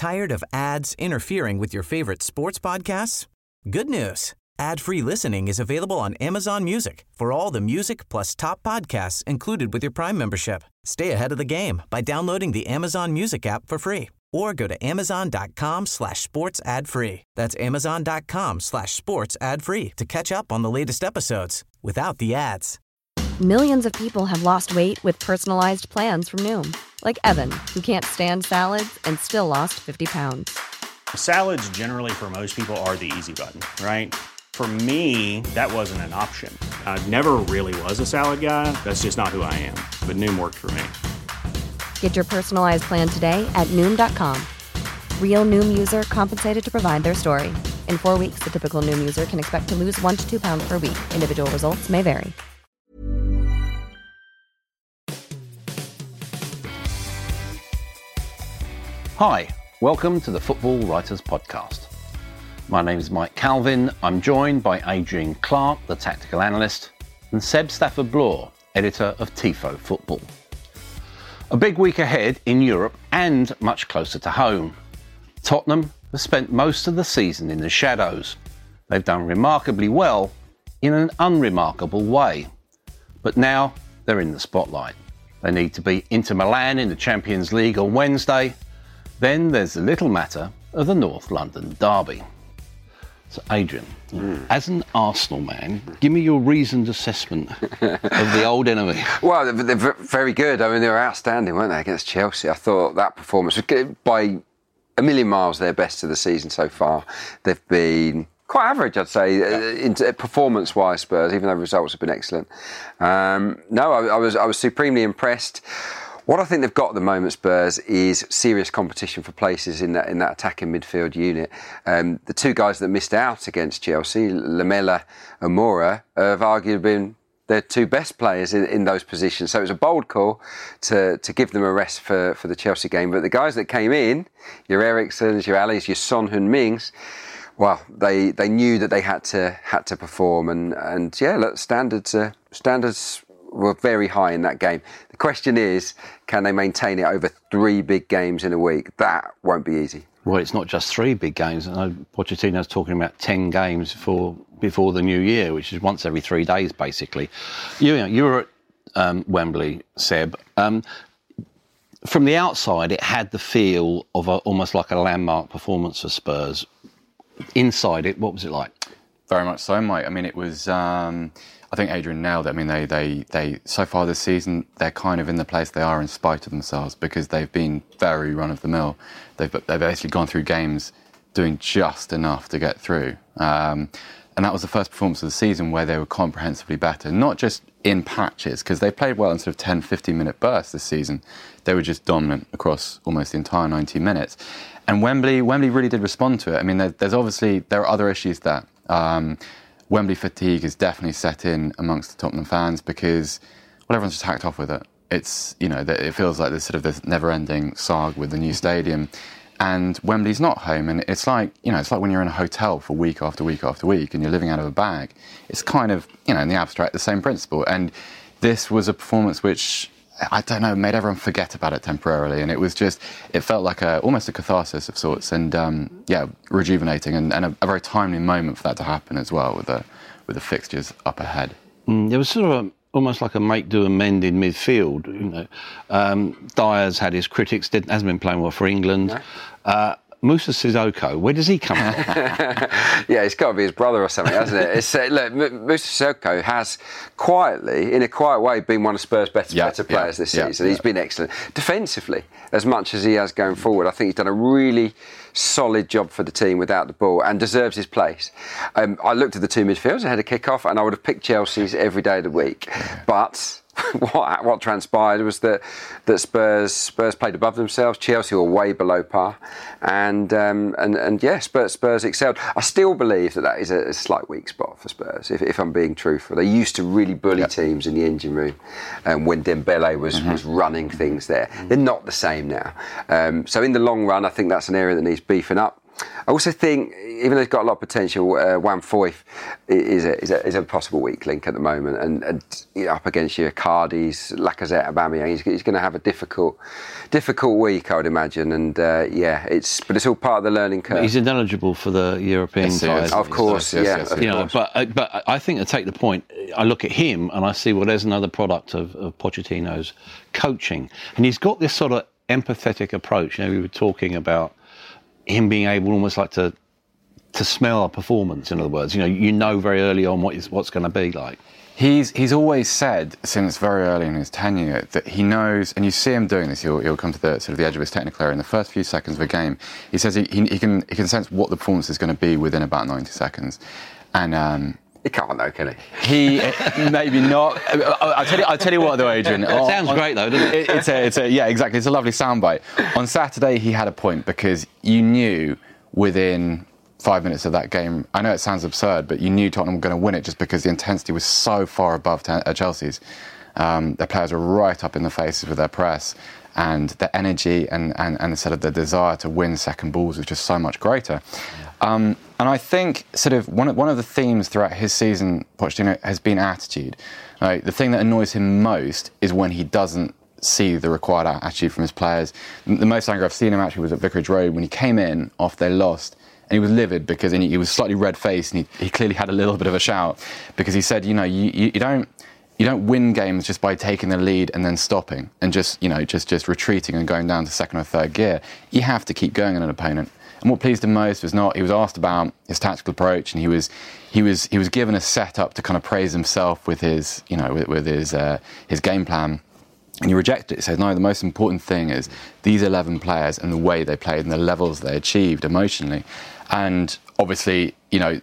Tired of ads interfering with your favorite sports podcasts? Good news. Ad-free listening is available on Amazon Music for all the music plus top podcasts included with your Prime membership. Stay ahead of the game by downloading the Amazon Music app for free or go to amazon.com/sports ad free. That's amazon.com/sports ad free to catch up on the latest episodes without the ads. Millions of people have lost weight with personalized plans from Noom. Like Evan, who can't stand salads and still lost 50 pounds. Salads generally for most people are the easy button, right? For me, that wasn't an option. I never really was a salad guy. That's just not who I am. But Noom worked for me. Get your personalized plan today at Noom.com. Real Noom user compensated to provide their story. In 4 weeks, the typical Noom user can expect to lose 1 to 2 pounds per week. Individual results may vary. Hi, welcome to the Football Writers Podcast. My name is Mike Calvin. I'm joined by Adrian Clark, the tactical analyst, and Seb Stafford-Bloor, editor of Tifo Football. A big week ahead in Europe and much closer to home. Tottenham have spent most of the season in the shadows. They've done remarkably well in an unremarkable way. But now they're in the spotlight. They need to beat Inter Milan in the Champions League on Wednesday. Then there's the little matter of the North London derby. So Adrian, as an Arsenal man, give me your reasoned assessment of the old enemy. Well, they're very good. I mean, they were outstanding, weren't they, against Chelsea? I thought that performance was good, by a million miles their best of the season so far. They've been quite average, I'd say, performance-wise, Spurs, even though results have been excellent. I was supremely impressed. What I think they've got at the moment, Spurs, is serious competition for places in that attacking midfield unit. The two guys that missed out against Chelsea, Lamela and Moura, have arguably been their two best players in those positions. So it was a bold call to give them a rest for the Chelsea game. But the guys that came in, your Eriksens, your Allis, your Son Heung-mings, well, they knew that they had to perform. And yeah, look, standards were very high in that game. The question is, can they maintain it over 3 big games in a week? That won't be easy. Well, it's not just 3 big games. I know Pochettino's talking about 10 games before the new year, which is once every 3 days, basically. You were at Wembley, Seb. From the outside, it had the feel of almost like a landmark performance for Spurs. Inside it, what was it like? Very much so, Mike. I mean, it was... I think Adrian nailed it. I mean, they so far this season, they're kind of in the place they are in spite of themselves because they've been very run-of-the-mill. They've basically gone through games doing just enough to get through. And that was the first performance of the season where they were comprehensively better, not just in patches, because they played well in sort of 10, 15-minute bursts this season. They were just dominant across almost the entire 90 minutes. And Wembley really did respond to it. I mean, there are other issues there. Wembley fatigue is definitely set in amongst the Tottenham fans because, well, everyone's just hacked off with it. It's, it feels like there's sort of this never-ending saga with the new stadium, and Wembley's not home. And it's like, it's like when you're in a hotel for week after week after week and you're living out of a bag. It's kind of, in the abstract, the same principle. And this was a performance which, I don't know, made everyone forget about it temporarily. And it felt like almost a catharsis of sorts, and rejuvenating, and a very timely moment for that to happen as well with the fixtures up ahead. There was sort of almost like a make do and mend in midfield. Dyer's had his critics, hasn't been playing well for England. No. Moussa Sissoko, where does he come from? Yeah, it's got to be his brother or something, hasn't it? Look, Moussa Sissoko has quietly, in a quiet way, been one of Spurs' better players this season. He's been excellent. Defensively, as much as he has going forward, I think he's done a really solid job for the team without the ball and deserves his place. I looked at the two midfielders ahead of kick-off and I would have picked Chelsea's every day of the week. But what transpired was that Spurs played above themselves. Chelsea were way below par, and Spurs excelled. I still believe that is a slight weak spot for Spurs. If I'm being truthful, they used to really bully teams in the engine room, when Dembele was running things there. They're not the same now. So in the long run, I think that's an area that needs beefing up. I also think, even though he's got a lot of potential, Juan Foyth is a possible weak link at the moment, and up against your Cardis, Lacazette, Aubameyang, he's going to have a difficult week, I would imagine. And but it's all part of the learning curve. He's ineligible for the European side, of course. But I think to take the point, I look at him and I see there's another product of Pochettino's coaching, and he's got this sort of empathetic approach. We were talking about him being able almost like to smell a performance, in other words. You know very early on what's going to be like. He's always said since very early in his tenure that he knows, and you see him doing this. He'll come to the sort of the edge of his technical area in the first few seconds of a game. He says he can sense what the performance is going to be within about 90 seconds, and. He can't though, can he? He maybe not. I'll tell you what though, Adrian. It sounds great though, doesn't it? Exactly. It's a lovely soundbite. On Saturday, he had a point because you knew within 5 minutes of that game. I know it sounds absurd, but you knew Tottenham were going to win it just because the intensity was so far above Chelsea's. Their players were right up in the faces with their press, and the energy and sort of the desire to win second balls was just so much greater. And I think sort of one of the themes throughout his season, Pochettino, has been attitude. The thing that annoys him most is when he doesn't see the required attitude from his players. The most angry I've seen him actually was at Vicarage Road when he came in after they lost, and he was livid because he was slightly red-faced, and he clearly had a little bit of a shout because he said, you don't win games just by taking the lead and then stopping and just retreating and going down to second or third gear. You have to keep going on an opponent. And what pleased him most was he was asked about his tactical approach, and he was given a setup to kind of praise himself with his game plan. And he rejected it. He said, no, the most important thing is these 11 players and the way they played and the levels they achieved emotionally. And obviously,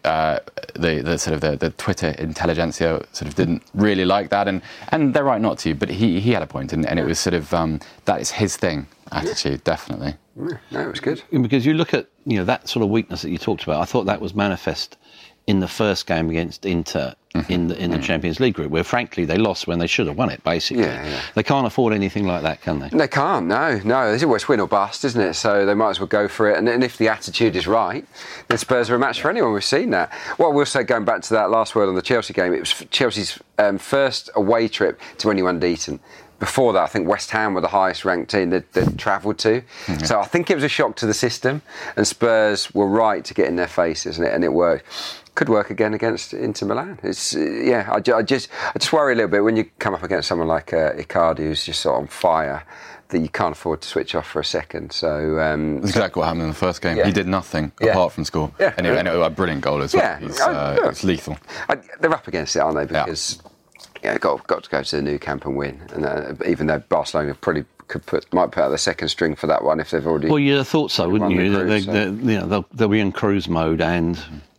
the sort of the Twitter intelligentsia sort of didn't really like that, and they're right not to. But he had a point, and it was sort of that is his thing attitude, definitely. No, it was good. Because you look at that sort of weakness that you talked about. I thought that was manifest in the first game against Inter in the Champions League group, where frankly they lost when they should have won it. Basically, they can't afford anything like that, can they? They can't. No. There's always win or bust, isn't it? So they might as well go for it. And if the attitude is right, then Spurs are a match for anyone. We've seen that. What I will say, going back to that last word on the Chelsea game, it was Chelsea's first away trip to anyone decent. Before that, I think West Ham were the highest ranked team they'd travelled to. Mm-hmm. So I think it was a shock to the system, and Spurs were right to get in their faces, and it worked. Could work again against Inter Milan. It's I just worry a little bit when you come up against someone like Icardi, who's just sort of on fire, that you can't afford to switch off for a second. So that's exactly what happened in the first game. He did nothing apart from score, and it was a brilliant goal as well. It's lethal. They're up against it, aren't they? Because got to go to the Nou Camp and win. And even though Barcelona probably might put out the second string for that one if they've already. Well, you'd have thought so, wouldn't you? They'll be in cruise mode, and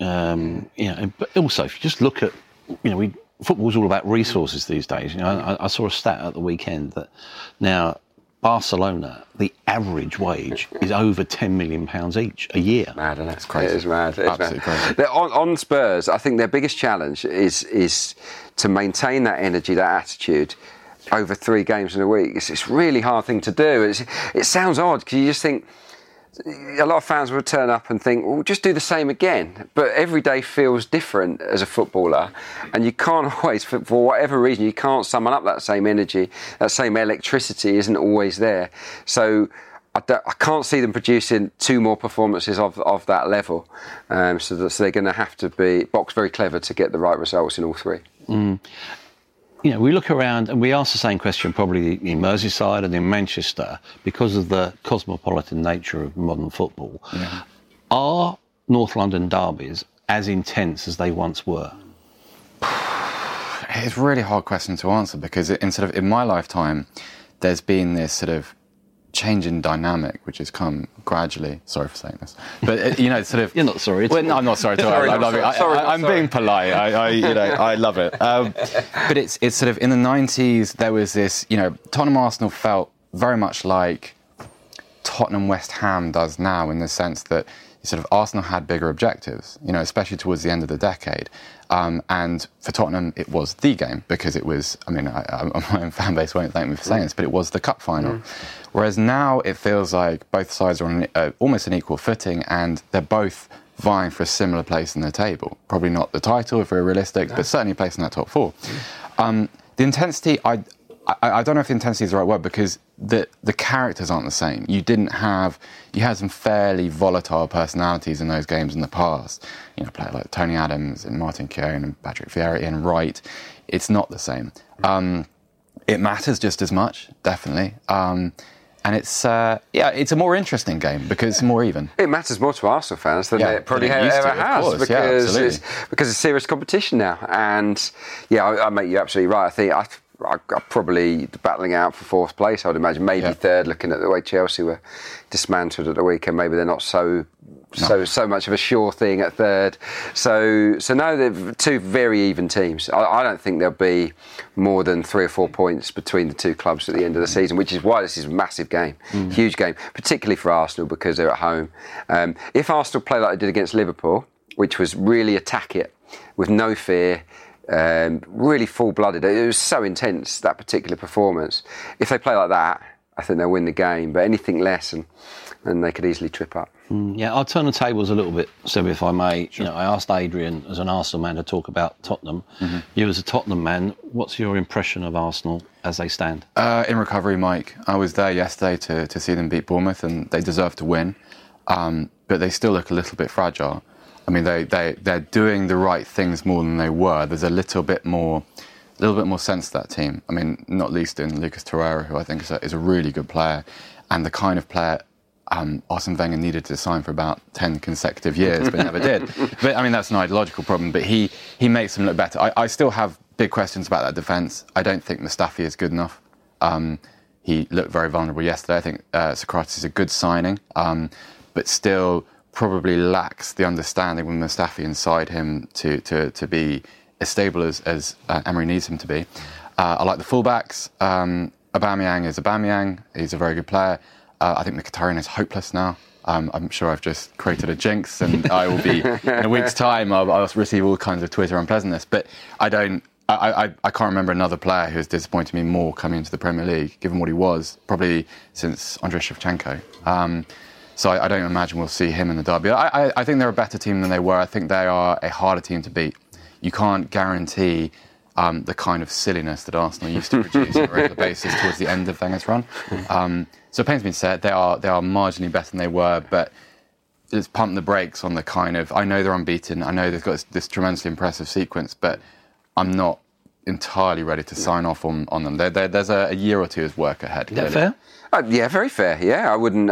but also if you just look at, football's all about resources these days. I saw a stat at the weekend that now Barcelona, the average wage is over £10 million each a year. Mad, isn't it? It's crazy. It is mad. Absolutely crazy. On Spurs, I think their biggest challenge is to maintain that energy, that attitude, over 3 games in a week. It's a really hard thing to do. It sounds odd because you just think a lot of fans will turn up and think, well, just do the same again. But every day feels different as a footballer, and you can't always, for whatever reason, you can't summon up that same energy, that same electricity isn't always there. So I can't see them producing 2 more performances of that level. So they're going to have to be very clever to get the right results in all 3. Mm. We look around and we ask the same question probably in Merseyside and in Manchester because of the cosmopolitan nature of modern football. Yeah. Are North London derbies as intense as they once were? It's a really hard question to answer because in my lifetime, there's been this sort of change in dynamic, which has come gradually. Sorry for saying this, but sort of. You're not sorry. Well, no, I'm not sorry at all. I'm being polite. I love it. But it's sort of in the 90s. There was this. Tottenham Arsenal felt very much like Tottenham West Ham does now, in the sense that sort of Arsenal had bigger objectives, especially towards the end of the decade. And for Tottenham, it was the game because it was, my own fan base won't thank me for saying this, but it was the cup final. Whereas now it feels like both sides are on almost an equal footing and they're both vying for a similar place in the table. Probably not the title if we're realistic, but certainly a place in that top four. The intensity, I don't know if the intensity is the right word because the characters aren't the same. You had some fairly volatile personalities in those games in the past. Players like Tony Adams and Martin Keown and Patrick Vieira and Wright. It's not the same. It matters just as much, definitely. And it's a more interesting game because it's more even. It matters more to Arsenal fans than it probably ever has because it's serious competition now. And I make you absolutely right. I think I'm probably battling out for fourth place, I would imagine. Maybe third, looking at the way Chelsea were dismantled at the weekend. Maybe they're not so much of a sure thing at third. So no, they're two very even teams. I don't think there'll be more than 3 or 4 points between the two clubs at the end of the season, which is why this is a massive game, huge game, particularly for Arsenal because they're at home. If Arsenal play like they did against Liverpool, which was really attack it with no fear, really full-blooded. It was so intense, that particular performance. If they play like that, I think they'll win the game. But anything less, and they could easily trip up. I'll turn the tables a little bit, Seb, if I may. Sure. I asked Adrian, as an Arsenal man, to talk about Tottenham. You, as a Tottenham man, what's your impression of Arsenal as they stand? In recovery, Mike. I was there yesterday to see them beat Bournemouth, and they deserve to win. But they still look a little bit fragile. I mean, they're doing the right things more than they were. There's a little bit more sense to that team. I mean, not least in Lucas Torreira, who I think is a really good player, and the kind of player Arsene Wenger needed to sign for about 10 consecutive years, but never did. But I mean, that's an ideological problem. But he makes them look better. I still have big questions about that defence. I don't think Mustafi is good enough. He looked very vulnerable yesterday. I think Socrates is a good signing, but still probably lacks the understanding with Mustafi inside him to be as stable as Emery needs him to be. I like the fullbacks. Aubameyang is Aubameyang. He's a very good player. I think Mkhitaryan is hopeless now. I'm sure I've just created a jinx, and I will be in a week's time. I'll receive all kinds of Twitter unpleasantness. But I can't remember another player who has disappointed me more coming into the Premier League, given what he was, probably since Andrei Shevchenko. So I don't imagine we'll see him in the derby. I think they're a better team than they were. I think they are a harder team to beat. You can't guarantee the kind of silliness that Arsenal used to produce on a regular basis towards the end of Wenger's run. So it pains me to say it, they are marginally better than they were, but let's pump the brakes on the kind of, I know they're unbeaten, I know they've got this tremendously impressive sequence, but I'm not entirely ready to sign off on them. There's a year or two's work ahead. Is that fair? Yeah, very fair. Yeah, I wouldn't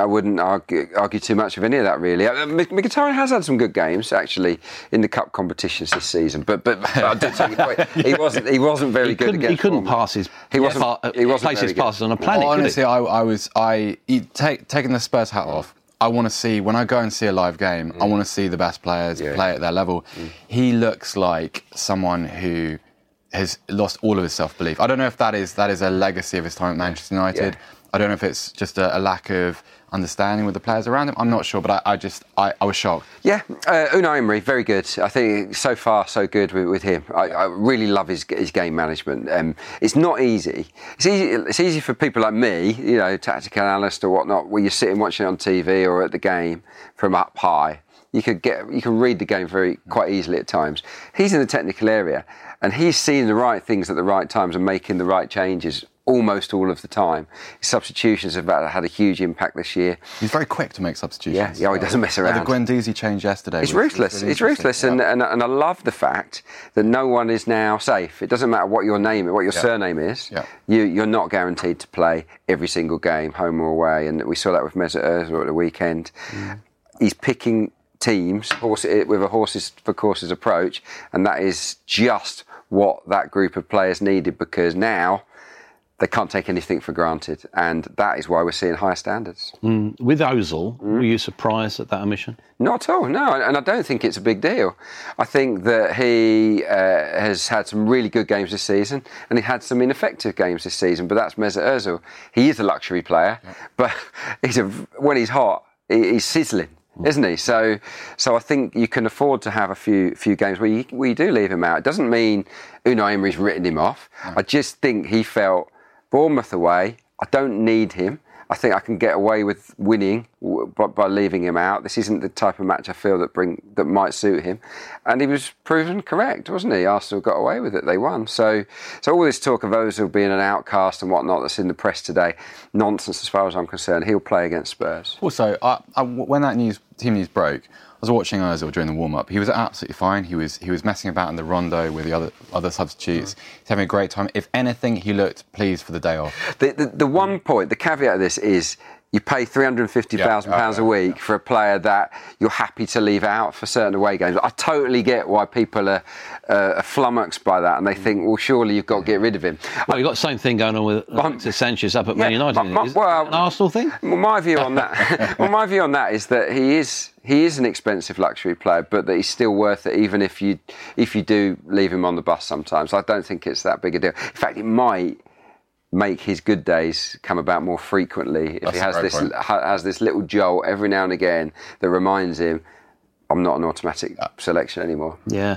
argue too much of any of that, really. Mkhitaryan has had some good games actually in the cup competitions this season, but I did take your point. He wasn't very good against. He couldn't pass his. He wasn't place his passes on a planet. Well, honestly, taking the Spurs hat off. I want to see, when I go and see a live game, I want to see the best players play at their level. He looks like someone who has lost all of his self-belief. I don't know if that is a legacy of his time at Manchester United. I don't know if it's just a lack of understanding with the players around him. I'm not sure, but I was shocked. Yeah, Unai Emery, very good. I think so far so good with him. I really love his game management. It's not easy. It's easy for people like me, tactical analyst or whatnot, where you're sitting watching it on TV or at the game from up high. You can read the game quite easily at times. He's in the technical area, and he's seeing the right things at the right times and making the right changes almost all of the time. His substitutions have had a huge impact this year. He's very quick to make substitutions. Yeah, he doesn't mess around. The Guendouzi change yesterday. It's ruthless. It's ruthless, and I love the fact that no one is now safe. It doesn't matter what your surname is. Yeah. You're not guaranteed to play every single game, home or away, and we saw that with Mesut Ozil at the weekend. He's picking teams with a horses for courses approach, and that is just what that group of players needed, because now they can't take anything for granted, and that is why we're seeing higher standards. With Ozil, were you surprised at that omission? Not at all, no, and I don't think it's a big deal. I think that he has had some really good games this season, and he had some ineffective games this season, but that's Mesut Ozil. He is a luxury player, but when he's hot, he's sizzling. isn't he? So I think you can afford to have a few games where you do leave him out. It doesn't mean Unai Emery's written him off. I just think he felt Bournemouth away, I don't need him. I think I can get away with winning by leaving him out. This isn't the type of match I feel that might suit him. And he was proven correct, wasn't he? Arsenal got away with it. They won. So all this talk of Ozil being an outcast and whatnot that's in the press today, nonsense as far as I'm concerned. He'll play against Spurs. Also, when that team news broke, I was watching Ozil during the warm-up. He was absolutely fine. He was messing about in the rondo with the other substitutes. He's having a great time. If anything, he looked pleased for the day off. The one point, the caveat of this is you pay £350,000 a week for a player that you're happy to leave out for certain away games. I totally get why people are flummoxed by that, and they think, well, surely you've got to get rid of him. Well, you've got the same thing going on with Alexis Sanchez up at Man United. Is it an Arsenal thing? Well, my view on that, is that he is an expensive luxury player, but that he's still worth it, even if you do leave him on the bus sometimes. I don't think it's that big a deal. In fact, it might make his good days come about more frequently if he has this little jolt every now and again that reminds him, I'm not an automatic selection anymore. Yeah.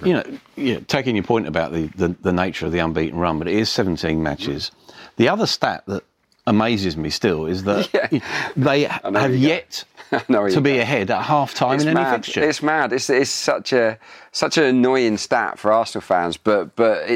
Taking your point about the nature of the unbeaten run, but it is 17 matches. The other stat that amazes me still is that they have yet to be ahead at half-time in any fixture. It's mad. It's such an annoying stat for Arsenal fans, but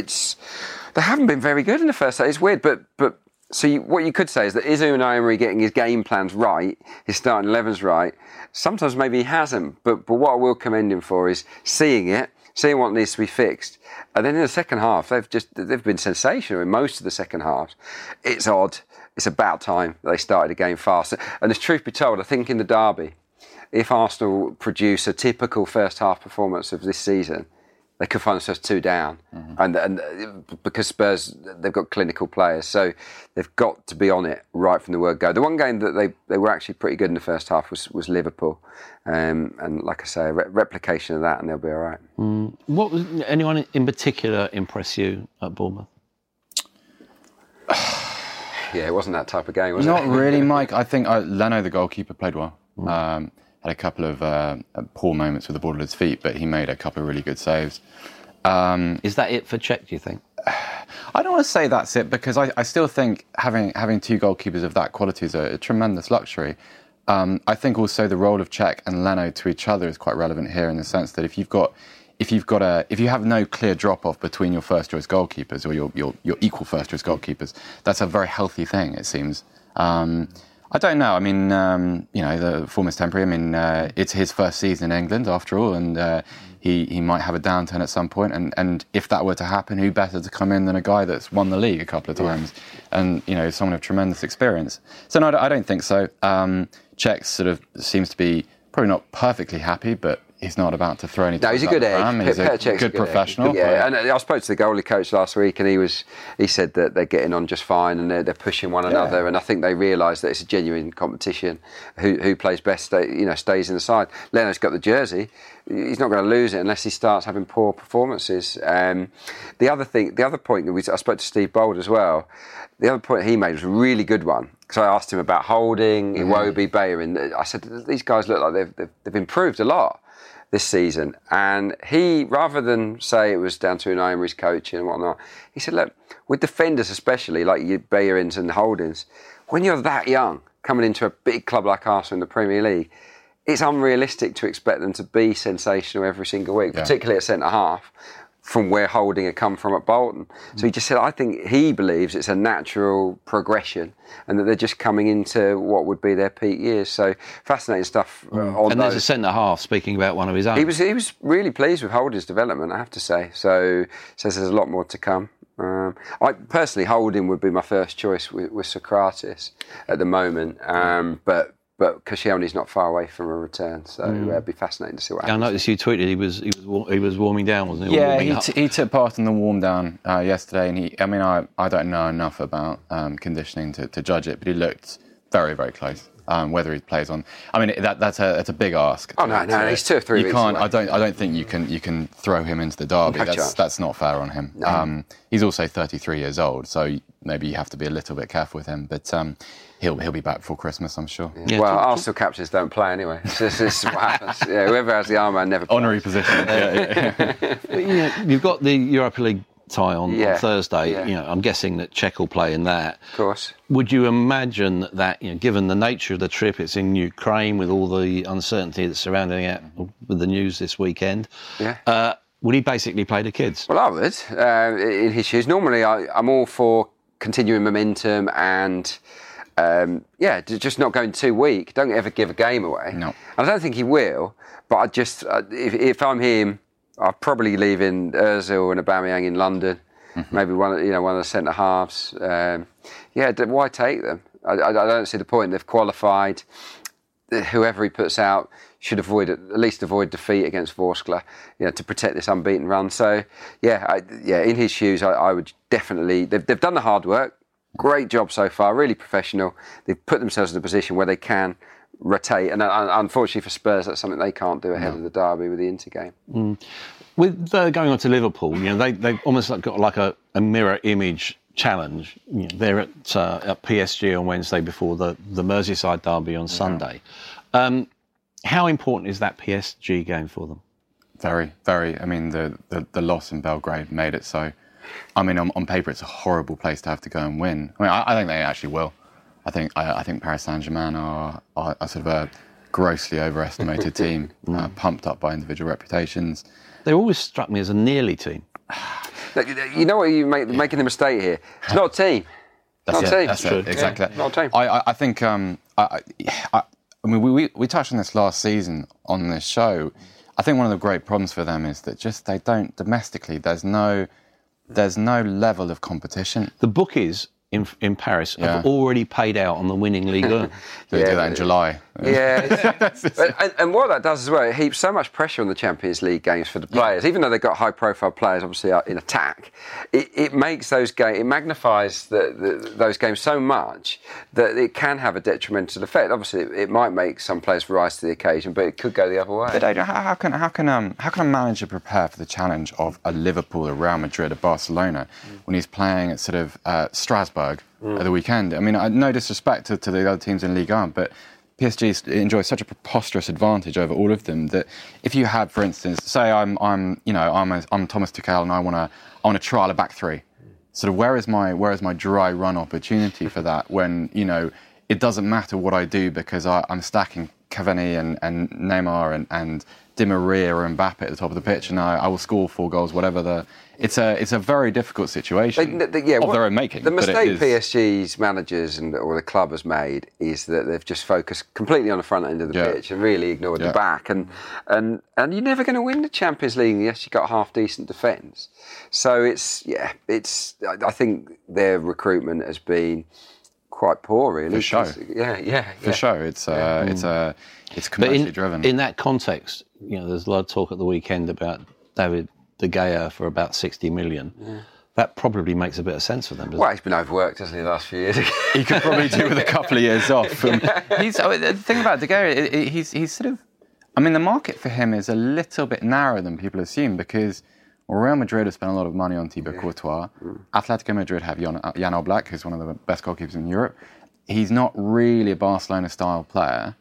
they haven't been very good in the first half. It's weird, but what you could say is that is Unai Emery getting his game plans right, his starting 11's right? Sometimes maybe he hasn't, but what I will commend him for is seeing what needs to be fixed. And then in the second half, they've been sensational in most of the second half. It's odd. It's about time they started the game fast. And as truth be told, I think in the derby, if Arsenal produce a typical first half performance of this season, they could find themselves 2 down. And because Spurs, they've got clinical players, so they've got to be on it right from the word go. The one game that they were actually pretty good in the first half was Liverpool. And like I say, a replication of that and they'll be all right. What was anyone in particular impress you at Bournemouth? Yeah, it wasn't that type of game, was it? Not really, Mike. I think Leno, the goalkeeper, played well. Had a couple of poor moments with the ball at his feet, but he made a couple of really good saves. Is that it for Czech, do you think? I don't want to say that's it, because I still think having 2 goalkeepers of that quality is a tremendous luxury. I think also the role of Czech and Leno to each other is quite relevant here, in the sense that if you have no clear drop-off between your first-choice goalkeepers or your equal first-choice goalkeepers, that's a very healthy thing, it seems. I don't know. I mean, the form is temporary. I mean, it's his first season in England, after all, and he might have a downturn at some point. And if that were to happen, who better to come in than a guy that's won the league a couple of times and, someone of tremendous experience. So, no, I don't think so. Czech sort of seems to be probably not perfectly happy, but he's not about to throw any. No, he's a good egg. He's a good professional. Yeah, and I spoke to the goalie coach last week, and he said that they're getting on just fine, and they're pushing one another, and I think they realise that it's a genuine competition. Who plays best, stays in the side. Leno's got the jersey. He's not going to lose it unless he starts having poor performances. The other point that I spoke to Steve Bold as well. The other point he made was a really good one. So I asked him about Holding, Iwobi, Bellerin. I said, these guys look like they've improved a lot this season. And he, rather than say it was down to Unai Emery's coaching and whatnot, he said, look, with defenders especially, like your Bellerins and Holdings, when you're that young, coming into a big club like Arsenal in the Premier League, it's unrealistic to expect them to be sensational every single week, particularly at centre-half, from where Holding had come from at Bolton. So he just said, I think he believes it's a natural progression and that they're just coming into what would be their peak years. So fascinating stuff. And there's a centre-half speaking about one of his own. He was really pleased with Holding's development, I have to say. So says there's a lot more to come. I personally, Holding would be my first choice with Socrates at the moment, but Koscielny's not far away from a return, so it'd be fascinating to see what happens. I noticed you tweeted he was warming down, wasn't he? Yeah, he took part in the warm down yesterday, and I don't know enough about conditioning to judge it, but he looked very, very close. whether he plays on. I mean, that's a big ask. Oh no, he's 2 or 3 you weeks can't. away. I don't think you can throw him into the derby. No chance. That's not fair on him. No. He's also 33 years old, so maybe you have to be a little bit careful with him. But he'll be back before Christmas, I'm sure. Yeah. Well, Arsenal captains don't play anyway. This is what happens. Yeah, whoever has the armband never plays. Honorary position. You've got the Europa League tie on Thursday. Yeah. I'm guessing that Czech will play in that. Of course. Would you imagine that, given the nature of the trip, it's in Ukraine with all the uncertainty that's surrounding it with the news this weekend? Yeah. Would he basically play the kids? Well, I would, in his shoes. Normally, I'm all for continuing momentum and, just not going too weak. Don't ever give a game away. No. I don't think he will, but I just, if I'm him, I'll probably leave in Ozil and Aubameyang in London. Mm-hmm. Maybe one of the centre halves. Why take them? I don't see the point. They've qualified. Whoever he puts out should at least avoid defeat against Vorskla, to protect this unbeaten run. So, in his shoes, I would definitely. They've done the hard work. Great job so far. Really professional. They've put themselves in a position where they can rotate, and unfortunately for Spurs, that's something they can't do ahead of the derby with the Inter game. Mm. With going on to Liverpool, they've almost got like a mirror image challenge. They're at PSG on Wednesday before the Merseyside derby on Sunday. How important is that PSG game for them? Very, very. I mean, the loss in Belgrade made it so. I mean, on paper, it's a horrible place to have to go and win. I mean, I think they actually will. I think Paris Saint-Germain are sort of a grossly overestimated team, pumped up by individual reputations. They always struck me as a nearly team. You know what you're making the mistake here? It's not a team. That's not a team. That's true. Exactly. Yeah, not a team. I think. I mean, we touched on this last season on this show. I think one of the great problems for them is that just they don't domestically. There's no level of competition. The bookies in Paris have already paid out on the winning Ligue 1. They do that in July. Yeah. and what that does as well, it heaps so much pressure on the Champions League games for the players. Even though they've got high-profile players, obviously, in attack, it makes those games, it magnifies those games so much that it can have a detrimental effect. Obviously, it might make some players rise to the occasion, but it could go the other way. But Adrian, how can a manager prepare for the challenge of a Liverpool, a Real Madrid, a Barcelona when he's playing at sort of Strasbourg at the weekend? I mean, no disrespect to the other teams in Ligue 1, but PSG enjoys such a preposterous advantage over all of them that if you had, for instance, say I'm Thomas Tuchel and I want to trial a back three, sort of where is my dry run opportunity for that when it doesn't matter what I do because I'm stacking Cavani and Neymar and Di Maria or Mbappe at the top of the pitch, and I will score 4 goals, whatever It's a very difficult situation of their own making. The mistake PSG's managers or the club has made is that they've just focused completely on the front end of the pitch and really ignored the back. And you're never going to win the Champions League unless you've got a half-decent defence. So I think their recruitment has been quite poor, really. For show. For show. It's commercially driven. In that context, there's a lot of talk at the weekend about David De Gea for about 60 million. Yeah. That probably makes a bit of sense for them, doesn't it? He's been overworked, hasn't he, the last few years? He could probably do with a couple of years off. The thing about De Gea, he's sort of... I mean, the market for him is a little bit narrower than people assume because Real Madrid have spent a lot of money on Thibaut Courtois. Atletico Madrid have Jan Oblak, who's one of the best goalkeepers in Europe. He's not really a Barcelona-style player.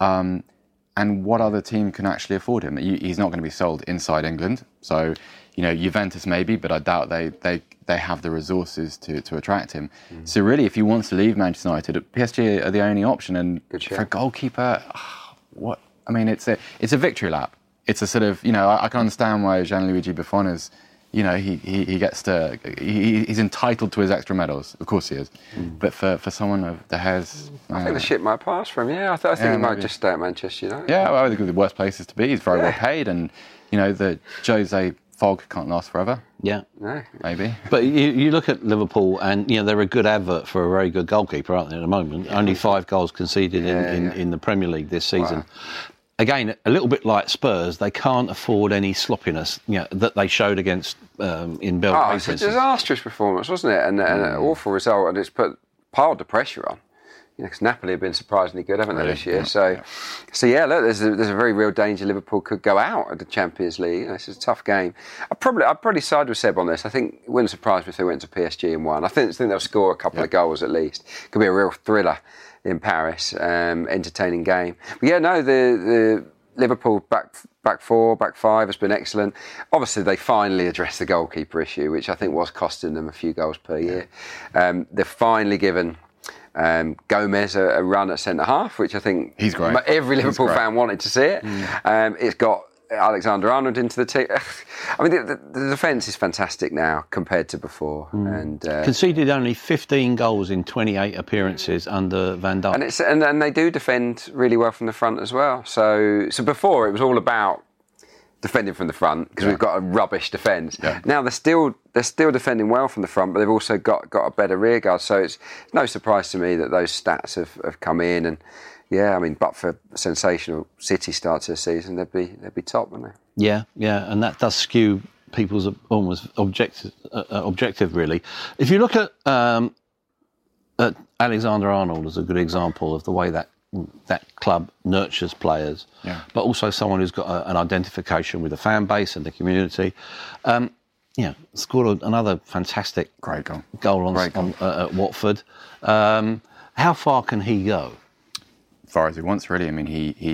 And what other team can actually afford him? He's not going to be sold inside England. So, Juventus maybe, but I doubt they have the resources to attract him. So really, if he wants to leave Manchester United, PSG are the only option. And for a goalkeeper, what? I mean, it's a victory lap. It's a sort of, I can understand why Gianluigi Buffon is, he gets to, he's entitled to his extra medals. Of course he is. But for someone of De Gea's... I think the ship might pass for him, I think he might just stay at Manchester United. Yeah, well, I think the worst places to be. He's very well paid and, the Jose fog can't last forever. Yeah. No. Maybe. But you look at Liverpool and, they're a good advert for a very good goalkeeper, aren't they, at the moment? Only 5 goals conceded in the Premier League this season. Wow. Again, a little bit like Spurs, they can't afford any sloppiness that they showed against in Belgrade. It's a disastrous performance, wasn't it? And an awful result, and it's piled the pressure on. Because Napoli have been surprisingly good, haven't they, this year? Yeah. So yeah, look, there's a very real danger Liverpool could go out of the Champions League. It's a tough game. I'd probably side with Seb on this. I think it wouldn't surprise me if they went to PSG and won. I think they'll score a couple of goals at least. Could be a real thriller in Paris. Entertaining game. But yeah, no, the Liverpool back four, back five has been excellent. Obviously, they finally addressed the goalkeeper issue, which I think was costing them a few goals per year. They've finally given Gomez a run at centre-half, which I think he's great. Every Liverpool fan wanted to see it. It's got Alexander-Arnold into the team. I mean, the defence is fantastic now compared to before. And conceded only 15 goals in 28 appearances under Van Dijk. And they do defend really well from the front as well. So before it was all about defending from the front because we've got a rubbish defence. Yeah. Now they're still defending well from the front, but they've also got a better rear guard. So it's no surprise to me that those stats have come in. And yeah, I mean, but for a sensational City start to the season, they'd be top, wouldn't they? Yeah, and that does skew people's almost objective really. If you look at Alexander-Arnold as a good example of the way that club nurtures players, but also someone who's got an identification with the fan base and the community. Scored another fantastic great goal at Watford. How far can he go? As far as he wants, really. I mean,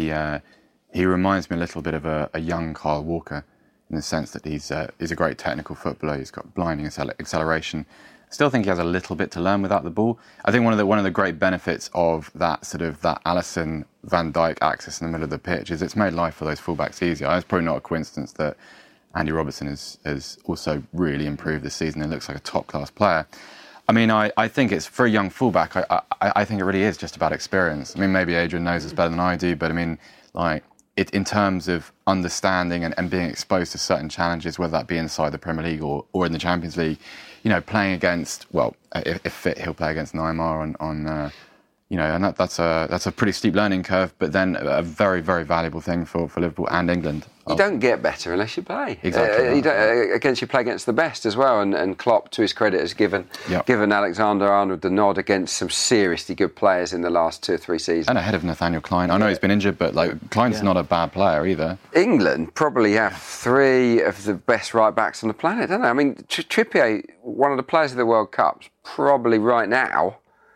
he reminds me a little bit of a young Kyle Walker in the sense that he's a great technical footballer. He's got blinding acceleration. Still think he has a little bit to learn without the ball. I think one of the great benefits of that Alisson Van Dijk axis in the middle of the pitch is it's made life for those fullbacks easier. It's probably not a coincidence that Andy Robertson has also really improved this season and looks like a top class player. I mean, I think it's for a young fullback. I think it really is just about experience. I mean, maybe Adrian knows this better than I do, but I mean, like it in terms of understanding and being exposed to certain challenges, whether that be inside the Premier League or in the Champions League. Playing against, if fit, he'll play against Neymar on and that's a pretty steep learning curve, but then a very, very valuable thing for Liverpool and England. You don't get better unless you play. Exactly. You play against the best as well, and Klopp, to his credit, has given Alexander-Arnold the nod against some seriously good players in the last 2 or 3 seasons. And ahead of Nathaniel Klein. I know he's been injured, but Klein's not a bad player either. England probably have 3 of the best right-backs on the planet, don't they? I mean, Trippier, one of the players of the World Cup, probably right now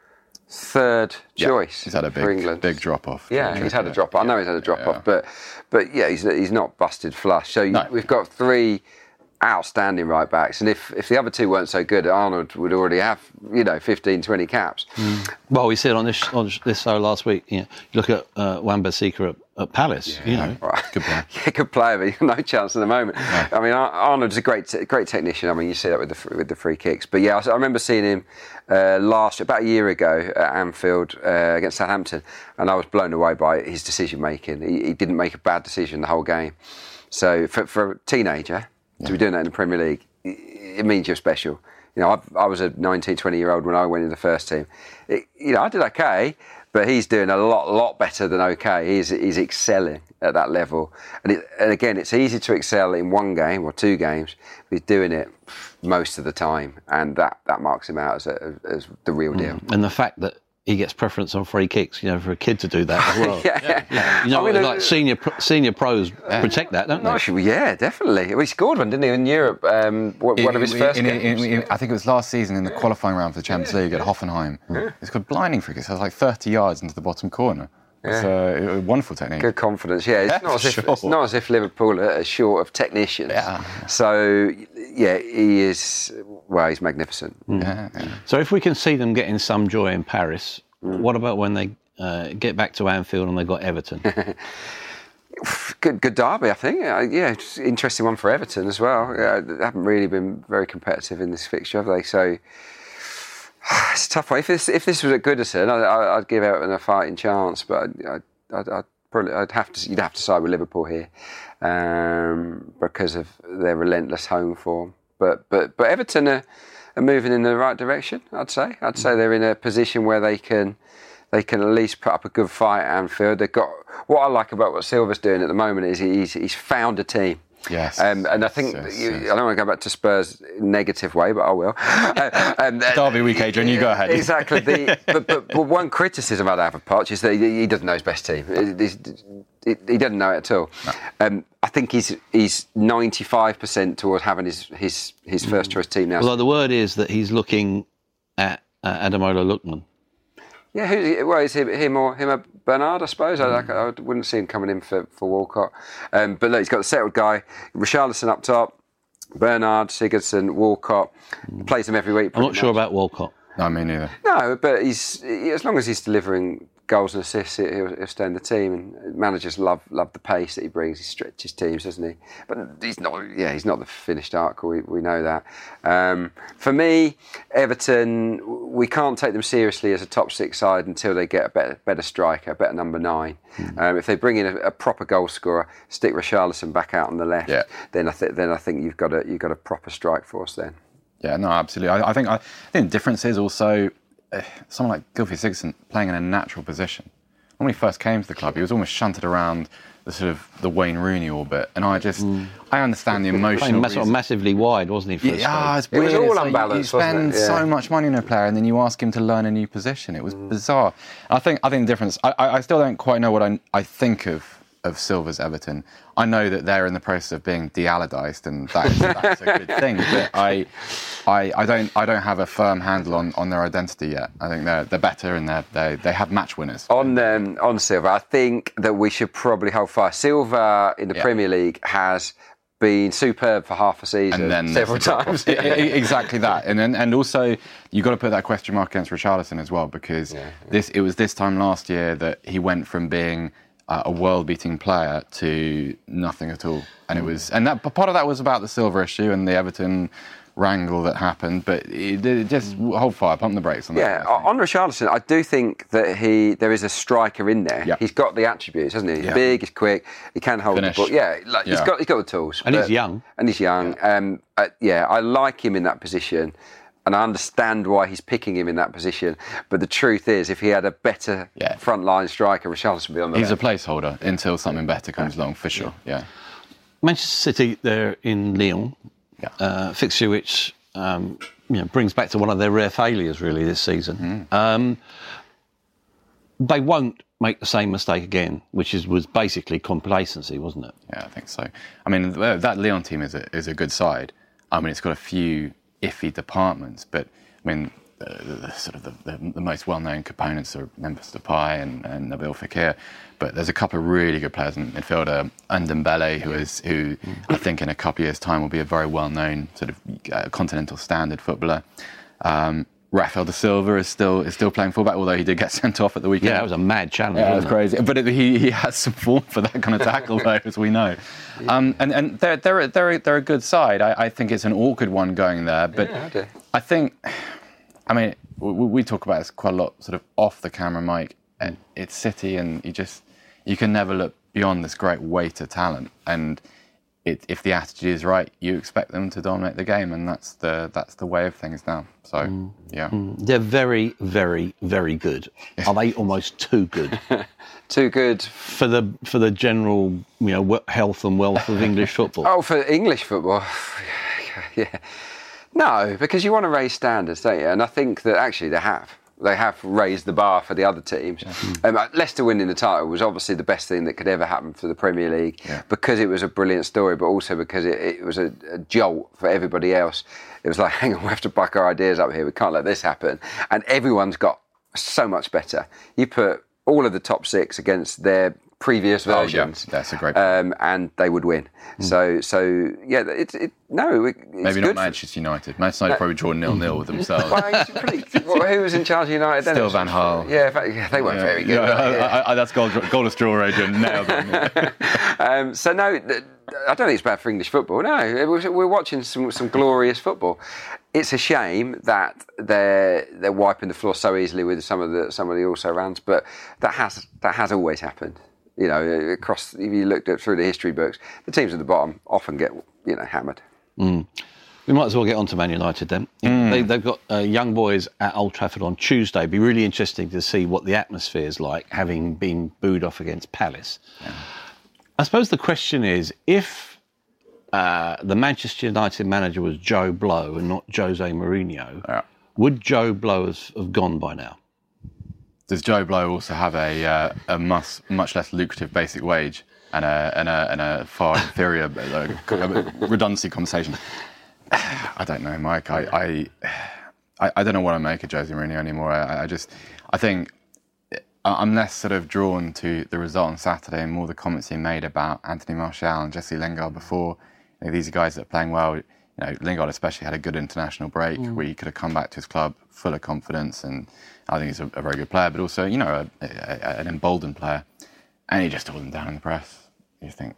3rd choice. He's had a big drop off. Yeah, he's had a drop off. I know he's had a drop off, but yeah, he's not busted flush. So we've got 3 outstanding right backs, and if the other 2 weren't so good, Arnold would already have 15, 20 caps. Well, we said on this show last week. You look at Wan-Bissaka at Palace. Right. Good player. Yeah, good player, but no chance at the moment. No. I mean, Arnold's a great technician. I mean, you see that with the free kicks. But yeah, I remember seeing him about a year ago at Anfield against Southampton, and I was blown away by his decision making. He didn't make a bad decision the whole game. So for a teenager to be doing that in the Premier League, it means you're special. I was a 19, 20-year-old when I went in the first team. I did okay, but he's doing a lot better than okay. He's excelling at that level. And again, it's easy to excel in 1 game or 2 games. But he's doing it most of the time, and that marks him out as the real deal. And the fact that he gets preference on free kicks, for a kid to do that as well. Yeah. Senior pros protect that, don't they? Yeah, definitely. Well, he scored one, didn't he, in Europe? One of his first games. I think it was last season in the qualifying round for the Champions League at Hoffenheim. He's got blinding free kicks. It was like 30 yards into the bottom corner. It's a wonderful technique. Good confidence, It's not as if Liverpool are short of technicians. Yeah. So, he is, he's magnificent. Yeah. So if we can see them getting some joy in Paris, what about when they get back to Anfield and they've got Everton? Good derby, I think. It's an interesting one for Everton as well. They haven't really been very competitive in this fixture, have they? So it's a tough one. If this was at Goodison, I'd give Everton a fighting chance, but you'd have to side with Liverpool here because of their relentless home form. But Everton are moving in the right direction. I'd say they're in a position where they can at least put up a good fight at Anfield. They've got what I like about what Silva's doing at the moment is he's found a team. Yes. And I think, I don't want to go back to Spurs negative way, but I will. Derby week, Adrian, you go ahead. Exactly. But one criticism I'd have of Poch is that he doesn't know his best team. He doesn't know it at all. No. I think he's 95% towards having his first choice team now. Although the word is that he's looking at Ademola Lookman. Yeah, is him or Bernard, I suppose. I wouldn't see him coming in for Walcott. But look, he's got the settled guy, Richarlison up top, Bernard, Sigurdsson, Walcott. He plays them every week. I'm not sure about Walcott. No, me neither. No, but as long as he's delivering goals and assists, he'll stay in the team. And managers love the pace that he brings. He stretches teams, doesn't he? But he's not the finished article. We know that. For me, Everton, we can't take them seriously as a top 6 side until they get a better striker, a better number 9. If they bring in a proper goal scorer, stick Richarlison back out on the left, then I think you've got a proper strike force then. Yeah, no, absolutely. I think the difference is also someone like Gylfi Sigurdsson playing in a natural position. When he first came to the club, he was almost shunted around the Wayne Rooney orbit, and I understand the emotional. Playing massively wide, wasn't he? It's weird. It was all unbalanced. You spend so much money on a player, and then you ask him to learn a new position. It was bizarre. I think the difference. I still don't quite know what I think of Silva's Everton. I know that they're in the process of being de-Allardyced, and that's a good thing. But I don't have a firm handle on their identity yet. I think they're better, and they have match winners. On Silva, I think that we should probably hold fire. Silva in the Premier League has been superb for half a season, and then several times. Exactly that, and also you've got to put that question mark against Richarlison as well, because it was this time last year that he went from being a world-beating player to nothing at all, and that part of that was about the Silva issue and the Everton wrangle that happened, but it just hold fire, pump the brakes on that. Yeah, on Richarlison, I do think that there is a striker in there. Yep. He's got the attributes, hasn't he? He's big, he's quick, he can hold the ball. He's got the tools. And he's young. Yeah. I like him in that position. And I understand why he's picking him in that position. But the truth is, if he had a better front-line striker, Richarlison would be on the left. He's a placeholder until something better comes along, for sure. Yeah. Manchester City, they're in Lyon. Fixture which brings back to one of their rare failures, really, this season. They won't make the same mistake again, which was basically complacency, wasn't it? Yeah, I think so. I mean, that Lyon team is a good side. I mean, it's got a few iffy departments, but I mean, the most well-known components are Memphis Depay and Nabil Fekir, but there's a couple of really good players in midfielder. Ndombele, who I think in a couple of years' time will be a very well-known sort of continental standard footballer. Rafael da Silva is still playing fullback, although he did get sent off at the weekend. Yeah, that was a mad challenge. Yeah, it was crazy. But he has some form for that kind of tackle, though, as we know. And they're a good side. I think it's an awkward one going there, but I think, I mean, we talk about this quite a lot, sort of off the camera, Mike. And it's City, and you can never look beyond this great weight of talent. And if the attitude is right, you expect them to dominate the game, and that's the way of things now. So they're very, very, very good. Are they almost too good? Too good for the general health and wealth of English football? Oh, for English football, yeah. No, because you want to raise standards, don't you? And I think that actually they have. They have raised the bar for the other teams. Yeah. Leicester winning the title was obviously the best thing that could ever happen for the Premier League because it was a brilliant story, but also because it was a jolt for everybody else. It was like, hang on, we have to back our ideas up here. We can't let this happen. And everyone's got so much better. You put all of the top 6 against their previous versions. That's a great point. And they would win. So yeah, it's maybe not Manchester United. Manchester United probably draw 0-0 with themselves. Who was in charge of United then? Still Van Gaal. Yeah, they weren't very good. That's goalless draw, Adrian. Nailed it. So no, I don't think it's bad for English football. No, we're watching some glorious football. It's a shame that they're wiping the floor so easily with some of the also-rans, but that has always happened. Across, if you looked through the history books, the teams at the bottom often get hammered. We might as well get on to Man United then. They've got young boys at Old Trafford on Tuesday. It'd be really interesting to see what the atmosphere is like, having been booed off against Palace. I suppose the question is, if the Manchester United manager was Joe Blow and not Jose Mourinho, would Joe Blow have gone by now? Does Joe Blow also have a much less lucrative basic wage and a far inferior redundancy compensation? I don't know, Mike. I don't know what I make of Jose Mourinho anymore. I think I'm less sort of drawn to the result on Saturday and more the comments he made about Anthony Martial and Jesse Lingard before. You know, these are guys that are playing well. You know, Lingard especially had a good international break where he could have come back to his club full of confidence, and I think he's a very good player, but also, you know, an emboldened player. And he just tore them down in the press. You think,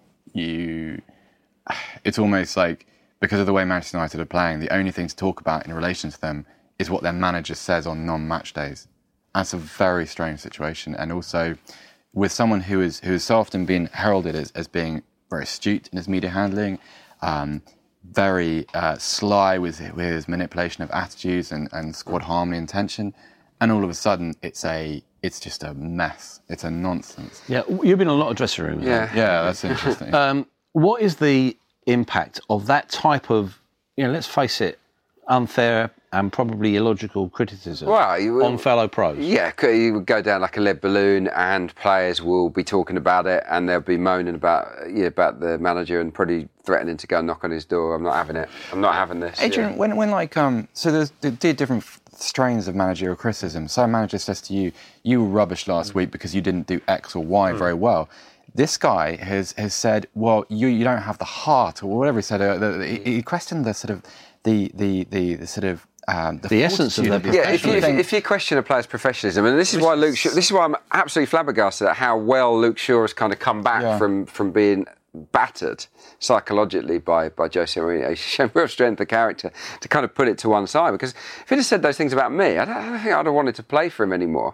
it's almost like, because of the way Manchester United are playing, the only thing to talk about in relation to them is what their manager says on non-match days. That's a very strange situation. And also, with someone who is so often been heralded as being very astute in his media handling, very sly with his manipulation of attitudes and squad harmony and tension, and all of a sudden it's just a mess. It's a nonsense. Yeah, you've been in a lot of dressing rooms. Yeah, that's interesting. What is the impact of that type of, let's face it, unfair and probably illogical criticism on fellow pros? Yeah, you would go down like a lead balloon, and players will be talking about it, and they'll be moaning about the manager and probably threatening to go and knock on his door. I'm not having it. I'm not having this. Adrian, when so there's different strains of managerial criticism. So a manager says to you, "You were rubbish last week because you didn't do X or Y very well." This guy has said, "Well, you don't have the heart," or whatever he said. He questioned the sort of the essence of the if you question a player's professionalism, and this is why I'm absolutely flabbergasted at how well Luke Shaw has kind of come back from being battered psychologically by Jose Mourinho. He's shown real strength of character to kind of put it to one side, because if he'd have said those things about me, I don't think I'd have wanted to play for him anymore.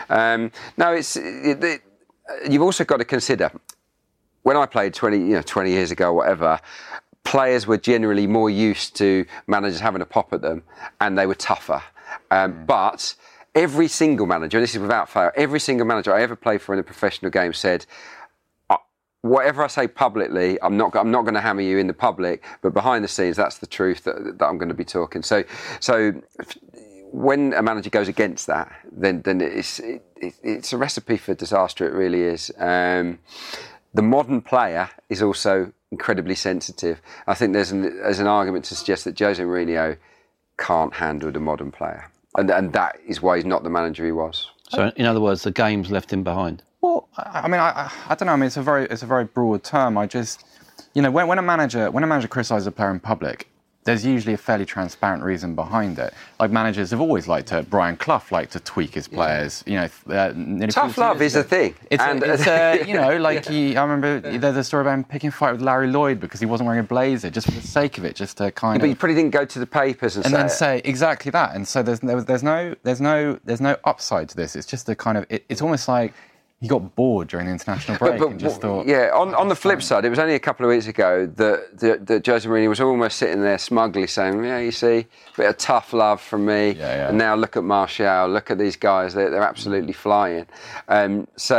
You've also got to consider, when I played 20 years ago, whatever, players were generally more used to managers having a pop at them, and they were tougher. But every single manager, and this is without fail, every single manager I ever played for in a professional game said, whatever I say publicly, I'm not going to hammer you in the public, but behind the scenes, that's the truth that I'm going to be talking. So when a manager goes against that, then it's a recipe for disaster. It really is. The modern player is also incredibly sensitive. I think there's an argument to suggest that Jose Mourinho can't handle the modern player, and that is why he's not the manager he was. So, in other words, the game's left him behind. Well, I mean, I don't know. I mean, it's a very broad term. I just, when a manager criticises a player in public, there's usually a fairly transparent reason behind it. Like, managers have always Brian Clough liked to tweak his players. Tough love is a thing. I remember there's a story about him picking a fight with Larry Lloyd because he wasn't wearing a blazer, just for the sake of it, just to kind of. But you probably didn't go to the papers and then say exactly that. And so there's no upside to this. It's just a kind of. It's almost like he got bored during the international break and just thought... Yeah, on the flip side, it was only a couple of weeks ago that Jose Mourinho was almost sitting there smugly saying, yeah, you see, a bit of tough love from me. Yeah. And now look at Martial, look at these guys, they're absolutely flying. So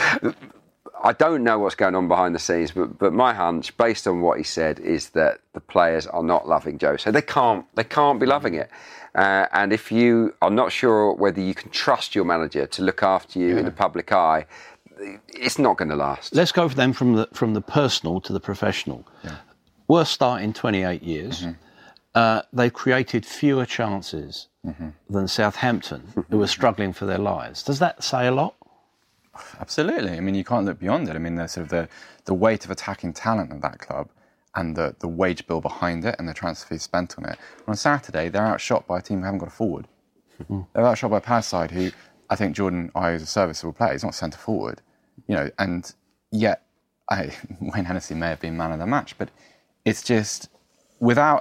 I don't know what's going on behind the scenes, but my hunch, based on what he said, is that the players are not loving Jose. They can't be loving it. And if you are not sure whether you can trust your manager to look after you in the public eye, it's not going to last. Let's go from the personal to the professional. Yeah. Worst start in 28 years. Mm-hmm. They've created fewer chances than Southampton, who are struggling for their lives. Does that say a lot? Absolutely. I mean, you can't look beyond it. I mean, the weight of attacking talent at that club, and the wage bill behind it and the transfer fees spent on it. On Saturday, they're outshot by a team who haven't got a forward. Mm-hmm. They're outshot by a pass side who, I think Jordan Ayew is a serviceable player. He's not centre forward, and yet Wayne Hennessy may have been man of the match, but it's just without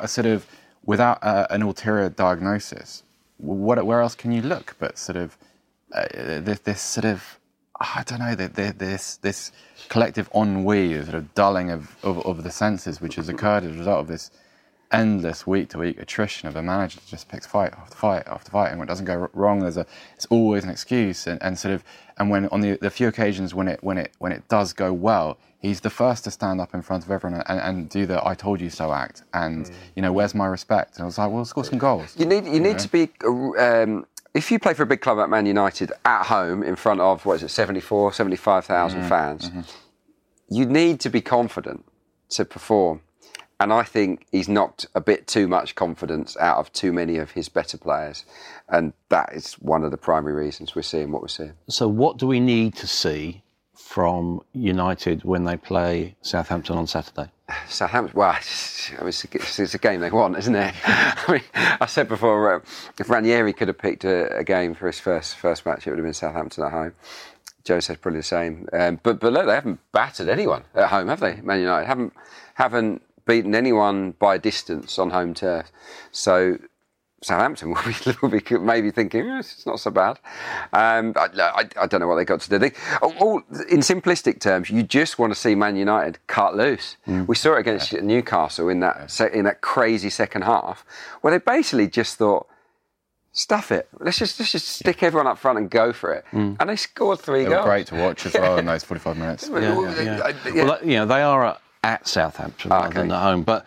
an ulterior diagnosis. Where else can you look but sort of this sort of, I don't know, this collective ennui, sort of dulling of the senses, which has occurred as a result of this endless week-to-week attrition of a manager that just picks fight after fight after fight, and when it doesn't go wrong, it's always an excuse. And when on the few occasions when it does go well, he's the first to stand up in front of everyone and do the "I told you so" act. And where's my respect? And I was like, well, score some goals. You need to be. If you play for a big club like Man United at home in front of 75,000 fans, you need to be confident to perform. And I think he's knocked a bit too much confidence out of too many of his better players. And that is one of the primary reasons we're seeing what we're seeing. So what do we need to see from United when they play Southampton on Saturday? Southampton, well, it's a game they want, isn't it? I mean, I said before, if Ranieri could have picked a game for his first match, it would have been Southampton at home. Joe said probably the same. But look, they haven't battered anyone at home, have they? Man United haven't beaten anyone by distance on home turf. So Southampton will be maybe thinking, it's not so bad. I don't know what they got to do. In simplistic terms, you just want to see Man United cut loose. We saw it against Newcastle in that crazy second half, where they basically just thought, stuff it. Let's just stick everyone up front and go for it. And they scored 3 goals. Great to watch as well in those 45 minutes. Well, they are at Southampton rather than at home. But,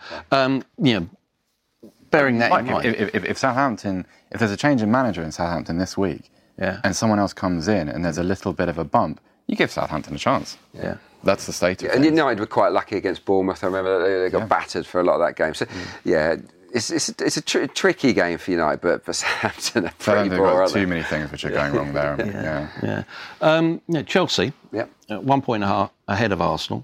bearing that in mind. If Southampton, if there's a change in manager in Southampton this week and someone else comes in and there's a little bit of a bump, you give Southampton a chance. Yeah. That's the state of things. And United were quite lucky against Bournemouth. I remember they got battered for a lot of that game. So, it's a tricky game for United, but Southampton are pretty poor, aren't they? Too many things which are going wrong there. Chelsea, 1 point ahead of Arsenal.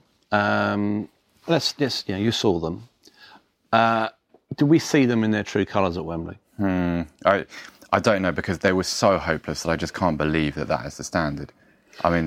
You saw them. Do we see them in their true colours at Wembley? I don't know, because they were so hopeless that I just can't believe that is the standard. I mean,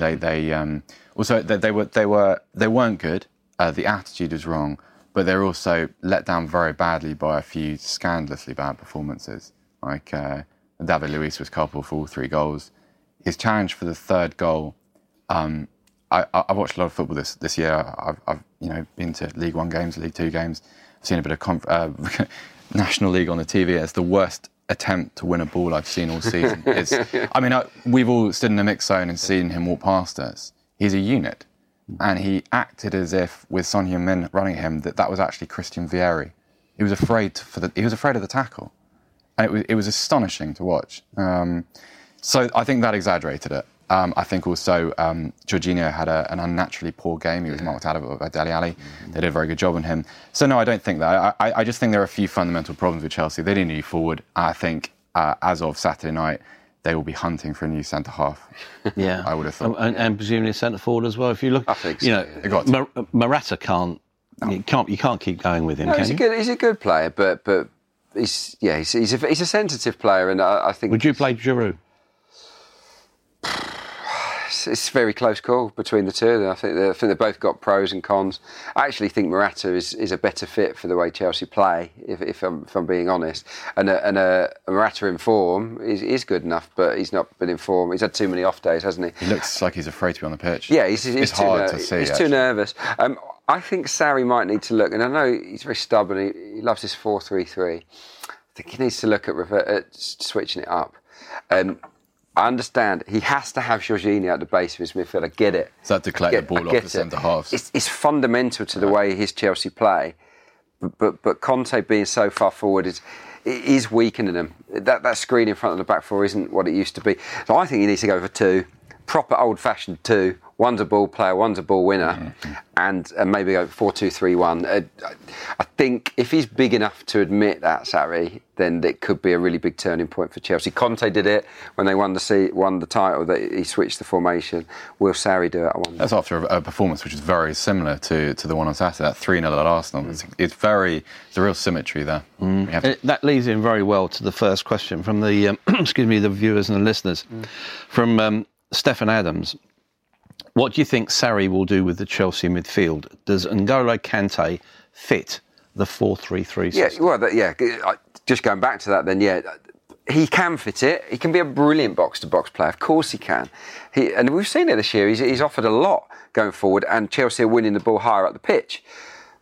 they weren't good. The attitude was wrong, but they're also let down very badly by a few scandalously bad performances. Like David Luiz was culpable for all 3 goals. His challenge for the 3rd goal. I've watched a lot of football this year. I've been to League 1 games, League 2 games. I've seen a bit of National League on the TV. It's the worst attempt to win a ball I've seen all season. We've all stood in the mix zone and seen him walk past us. He's a unit. And he acted as if, with Son Heung-min running him, that was actually Christian Vieri. He was afraid of the tackle. And it was astonishing to watch. So I think that exaggerated it. I think also Jorginho had an unnaturally poor game. He was marked out by Dele Alli. They did a very good job on him. So no, I don't think that. I just think there are a few fundamental problems with Chelsea. They need a new forward. I think as of Saturday night, they will be hunting for a new centre-half. Yeah. I would have thought. And presumably a centre-forward as well. If you look, I think so. Morata can't. No. You can't keep going with him. No, he's a good player, but he's a sensitive player, and I think. Would you play Giroud? It's a very close call between the two of them. I think they've both got pros and cons. I actually think Morata is a better fit for the way Chelsea play, if I'm being honest. And a Morata in form is good enough, but he's not been in form. He's had too many off days, hasn't he? He looks like he's afraid to be on the pitch. Yeah, it's hard to see. He's too nervous. I think Sarri might need to look, and I know he's very stubborn. He loves his 4-3-3. I think he needs to look at switching it up. I understand he has to have Jorginho at the base of his midfield. I get it. Is that to collect the ball off the centre halves? It's fundamental to the way his Chelsea play. But Conte being so far forward is weakening them. That screen in front of the back four isn't what it used to be. So I think he needs to go for 2, proper old-fashioned 2. One's a ball player, one's a ball winner, and maybe go 4-2-3-1. I think if he's big enough to admit that, Sarri, then it could be a really big turning point for Chelsea. Conte did it when they won the title, that he switched the formation. Will Sarri do it? I wonder. That's after a performance which is very similar to the one on Saturday, that 3-0 at Arsenal. It's a real symmetry there. That leads in very well to the first question from the the viewers and the listeners. From Stefan Adams. What do you think Sarri will do with the Chelsea midfield? Does N'Golo Kante fit the 4-3-3 system? Just going back to that then, he can fit it. He can be a brilliant box-to-box player. Of course he can. And we've seen it this year. He's offered a lot going forward, and Chelsea are winning the ball higher up the pitch.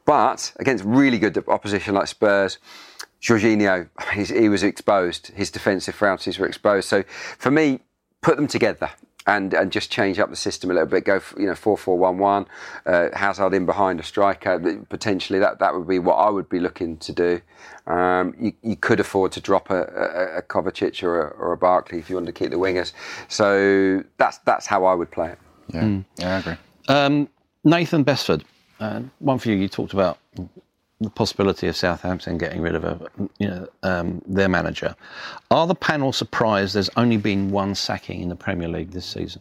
But against really good opposition like Spurs, Jorginho, he was exposed. His defensive frailties were exposed. So for me, put them together and just change up the system a little bit. Go 4-4-1-1. Hazard in behind a striker. Potentially that would be what I would be looking to do. You could afford to drop a Kovacic or a Barkley if you wanted to keep the wingers. So that's how I would play it. Yeah, I agree. Nathan Besford, one for you. You talked about the possibility of Southampton getting rid of their manager. Are the panel surprised there's only been one sacking in the Premier League this season?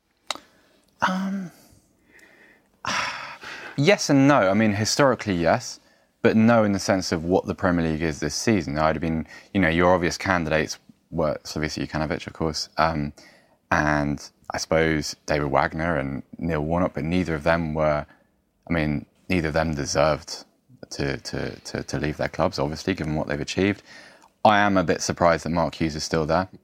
Yes and no. I mean, historically, yes, but no in the sense of what the Premier League is this season. I'd have been, your obvious candidates were Slavisa Jokanovic, of course, and I suppose David Wagner and Neil Warnock, but neither of them deserved to leave their clubs, obviously, given what they've achieved. I am a bit surprised that Mark Hughes is still there,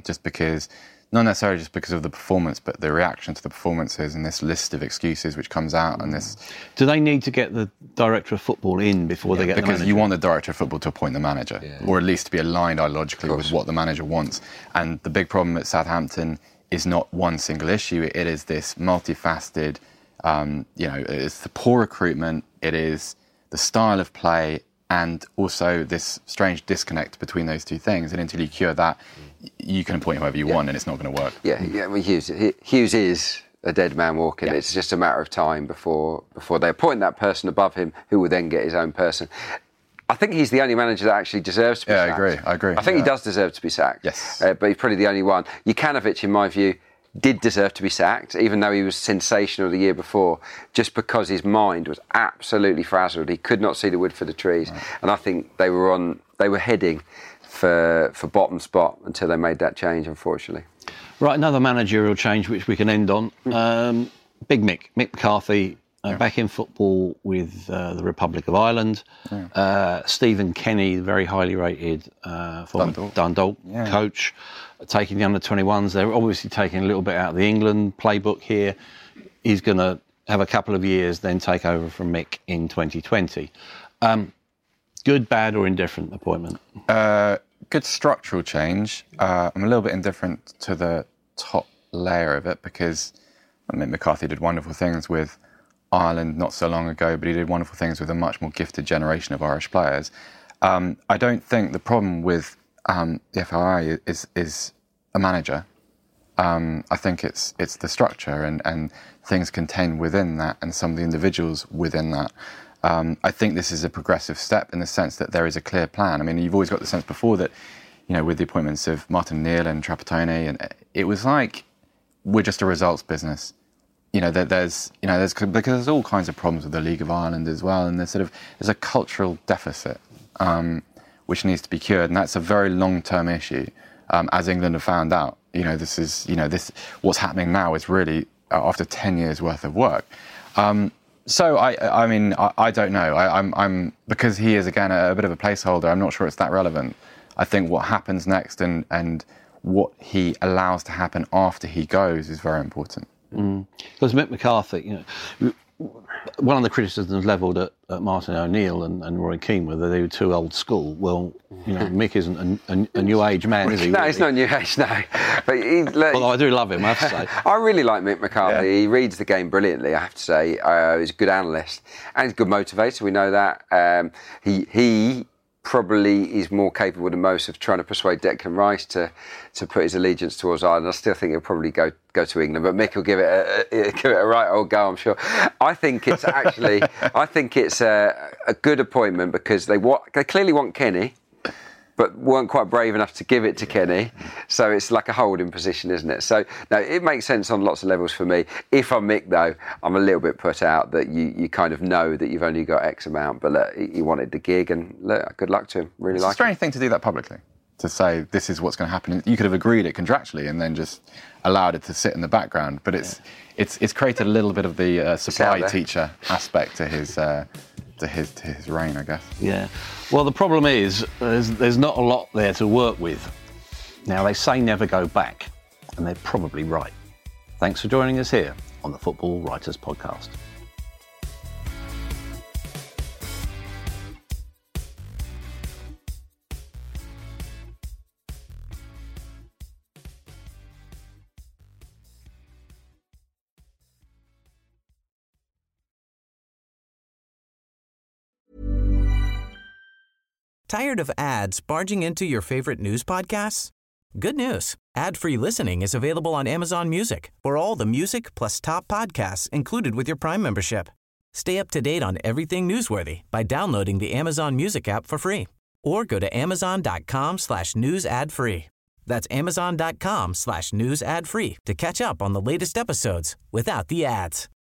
not necessarily just because of the performance, but the reaction to the performances and this list of excuses which comes out and this... Do they need to get the director of football in before they get the manager? Because you want the director of football to appoint the manager, or at least to be aligned ideologically with what the manager wants. And the big problem at Southampton is not one single issue. It is this multifaceted, it's the poor recruitment, it is the style of play, and also this strange disconnect between those two things. And until you cure that, you can appoint whoever you want, and it's not going to work. Hughes is a dead man walking. Yeah. It's just a matter of time before they appoint that person above him, who will then get his own person. I think he's the only manager that actually deserves to be sacked. I agree. I think he does deserve to be sacked. Yes. But he's probably the only one. Jokanovic, in my view, did deserve to be sacked, even though he was sensational the year before, just because his mind was absolutely frazzled. He could not see the wood for the trees. Right. And I think they were heading for bottom spot until they made that change, unfortunately. Right, another managerial change which we can end on. Big Mick McCarthy, back in football with the Republic of Ireland. Stephen Kenny, very highly rated former Dundalk coach, taking the under-21s. They're obviously taking a little bit out of the England playbook here. He's going to have a couple of years, then take over from Mick in 2020. Good, bad or indifferent appointment? Good structural change. I'm a little bit indifferent to the top layer of it because Mick McCarthy did wonderful things with Ireland not so long ago, but he did wonderful things with a much more gifted generation of Irish players. I don't think the problem with the FAI is a manager. I think it's the structure and things contained within that and some of the individuals within that. I think this is a progressive step in the sense that there is a clear plan. I mean, you've always got the sense before that, with the appointments of Martin Neal and Trapattoni, and it was like we're just a results business. There's because there's all kinds of problems with the League of Ireland as well, and there's a cultural deficit which needs to be cured, and that's a very long-term issue. As England have found out, this what's happening now is really after 10 years worth of work. So I don't know. I'm because he is again a bit of a placeholder. I'm not sure it's that relevant. I think what happens next and what he allows to happen after he goes is very important. Because Mick McCarthy, one of the criticisms levelled at Martin O'Neill and Roy Keane were that they were too old school. Well, Mick isn't a new age man, is he? No, really? He's not new age, no. But although I do love him, I have to say. I really like Mick McCarthy. Yeah. He reads the game brilliantly, I have to say. He's a good analyst and he's a good motivator. We know that. He probably is more capable than most of trying to persuade Declan Rice to put his allegiance towards Ireland. I still think he'll probably go to England, but Mick will give it a right old go, I'm sure. I think it's a good appointment because they clearly want Kenny, but weren't quite brave enough to give it to Kenny. So it's like a holding position, isn't it? So, no, it makes sense on lots of levels for me. If I'm Mick, though, I'm a little bit put out that you kind of know that you've only got X amount, but look, he wanted the gig, and look, good luck to him. Really like it. It's a strange thing to do that publicly, to say this is what's going to happen. You could have agreed it contractually and then just allowed it to sit in the background, but it's created a little bit of the supply teacher aspect to his reign, I guess. Yeah. Well, the problem is there's not a lot there to work with. Now, they say never go back, and they're probably right. Thanks for joining us here on the Football Writers Podcast. Tired of ads barging into your favorite news podcasts? Good news. Ad-free listening is available on Amazon Music for all the music plus top podcasts included with your Prime membership. Stay up to date on everything newsworthy by downloading the Amazon Music app for free or go to amazon.com/news ad free. That's amazon.com/news ad free to catch up on the latest episodes without the ads.